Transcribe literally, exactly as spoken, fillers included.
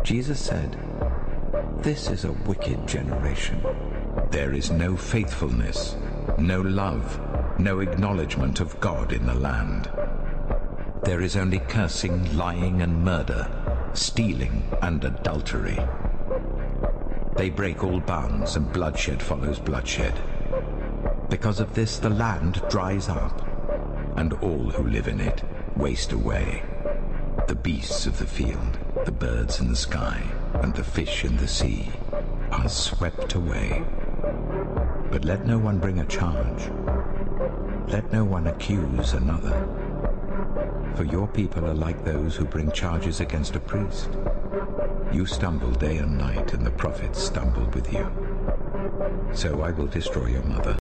Jesus said, "This is a wicked generation. There is no faithfulness, no love, no acknowledgement of God in the land. There is only cursing, lying and murder, stealing and adultery. They break all bounds, and bloodshed follows bloodshed. Because of this the land dries up, and all who live in it waste away. The beasts of the field, the birds in the sky, and the fish in the sea are swept away. But let no one bring a charge. Let no one accuse another. For your people are like those who bring charges against a priest. You stumble day and night, and the prophets stumbled with you. So I will destroy your mother,